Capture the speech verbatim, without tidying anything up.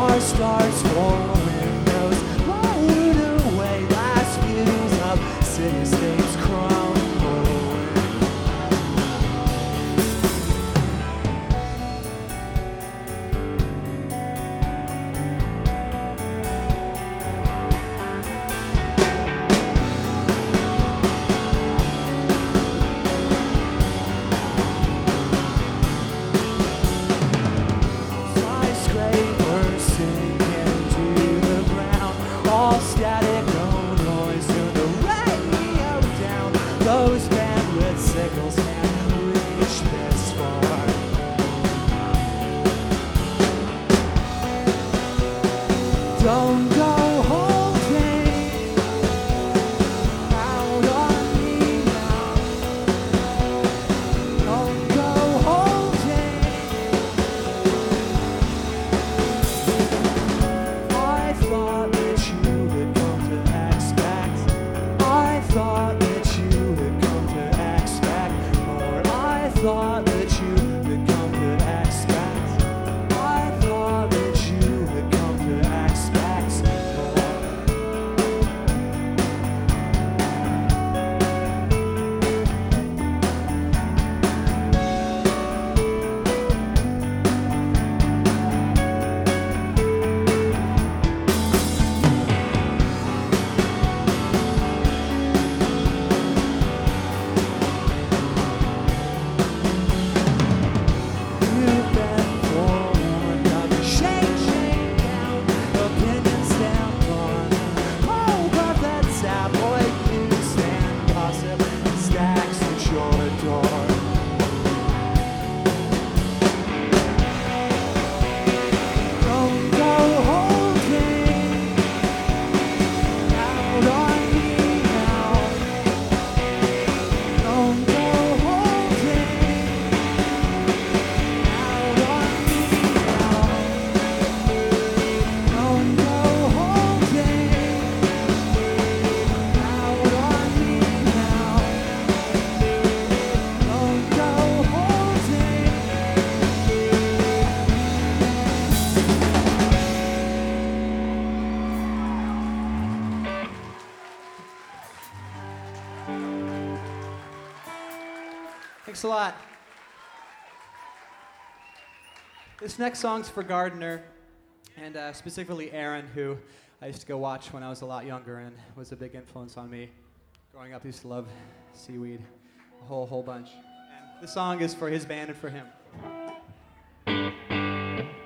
Our stars for windows, blown away. Last views of city-states crumbling. Skyscrapers sinking to the ground, all static, no noise, turn the radio down. Those bandwidth signals can't reach this far. Don't go holding out on me now. Don't go holding. I thought that you would come to expect. I thought that you would come to expect more. I thought that you would come to expect. I thought that you would come to expect more. You've been forewarned of the shake, shake down, opinions stand on. Oh, but that tabloid newsstand gossip stacks at your door. Don't go holding out on me now. Don't go holding out on me now. Don't go holding out on me now. Don't go holding. Thanks a lot. This next song's for Gardner, and uh, specifically Aaron, who I used to go watch when I was a lot younger and was a big influence on me. Growing up, I used to love Seaweed, a whole, whole bunch. And this song is for his band and for him.